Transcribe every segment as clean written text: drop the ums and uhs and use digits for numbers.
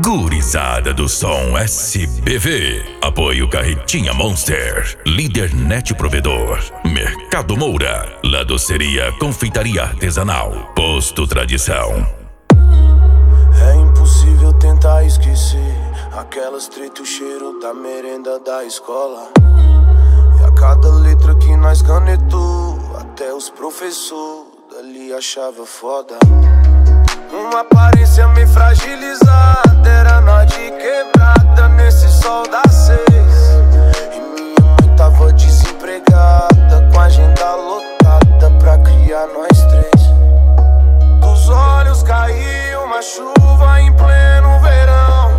Gurizada do som SPV. Apoio Carretinha Monster. Líder Net Provedor. Mercado Moura. Ladoceria Confeitaria Artesanal. Posto Tradição. É impossível tentar esquecer aquelas treta e o cheiro da merenda da escola. E a cada letra que nós canetou, até os professores dali achava foda. Uma aparência meio fragilizada, era nós de quebrada nesse sol das 6. E minha mãe tava desempregada, com a agenda lotada pra criar nós 3. Dos olhos caiu uma chuva em pleno verão.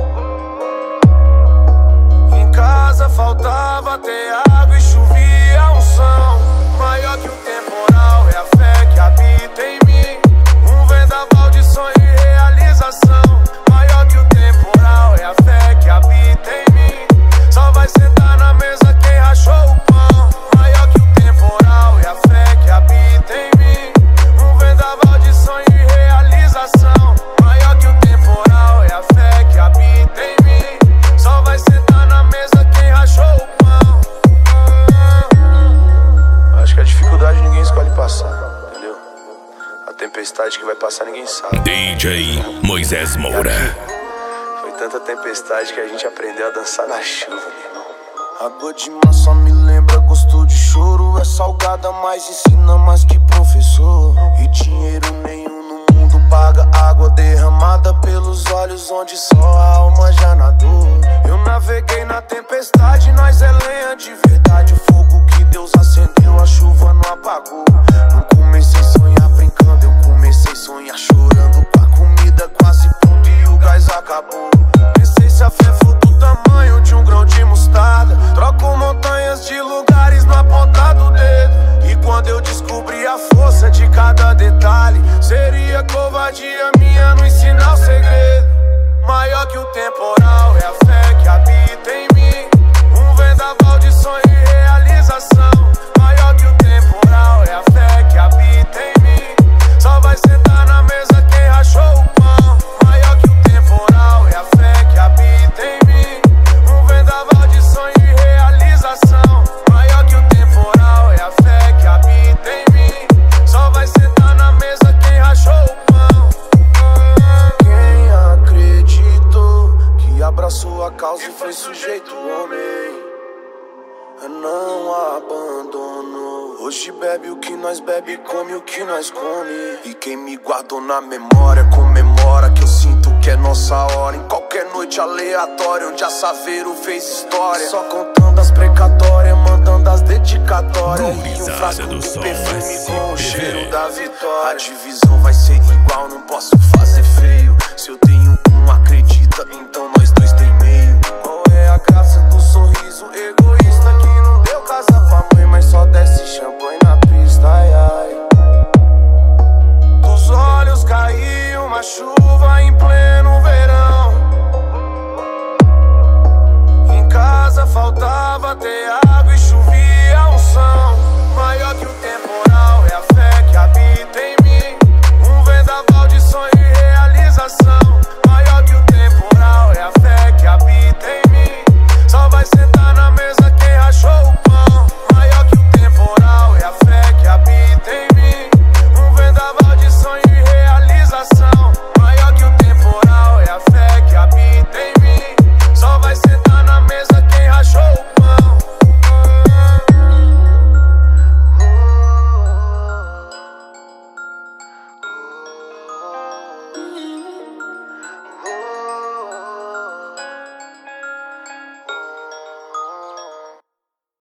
Em casa faltava ter água e chovia unção. Maior que o temporal é a fé que habita em mim. Um vendaval de sonho e realização. Maior que o temporal é a fé que habita em mim. Só vai sentar na mesa quem rachou o pão. Maior que o temporal é a fé que habita em mim. Um vendaval de sonho e realização. Maior que o temporal é a fé que habita em mim. Só vai sentar na mesa quem rachou o pão. Acho que a dificuldade ninguém escolhe passar, entendeu? A tempestade que vai passar ninguém sabe. DJ Moisés Moura. Foi tanta tempestade que a gente aprendeu a dançar na chuva, meu irmão. Água de mar só me lembra gosto de choro. É salgada, mas ensina mais que professor. E dinheiro nenhum no mundo paga água derramada pelos olhos onde só a alma já nadou. Eu naveguei na tempestade, nós é lenha de verdade. O fogo que Deus acendeu, a chuva não apagou. Não comecei a sonhar brincando, eu comecei a sonhar chorando. Com a comida quase pronta e o gás acabou. Pensei se a fé for do tamanho de um grão de mostarda. Troco montanhas de lugares na ponta do dedo. E quando eu descobri a força de cada detalhe, seria covardia minha não ensinar o segredo. Maior que o temporal é a fé que habita em mim. Um vendaval de sonho e realização. Maior que o temporal é a fé que habita em mim. Só vai sentar na mesa quem rachou o pão. Maior que o temporal é a fé que habita em mim. Um vendaval de sonho e realização. Maior que o temporal é a fé que habita em mim. Só vai sentar na mesa quem rachou o pão. Quem acreditou que abraçou a causa e foi sujeito homem, não abandonou. Hoje bebe o que nós bebe, come o que nós come. E quem me guardou na memória comemora que eu sinto que é nossa hora. Em qualquer noite aleatória onde a Saveiro fez história. Só contando as precatórias, mandando as dedicatórias. E um frasco do perfume com o cheiro da vitória. A divisão vai ser igual, não posso fazer feio. Se eu tenho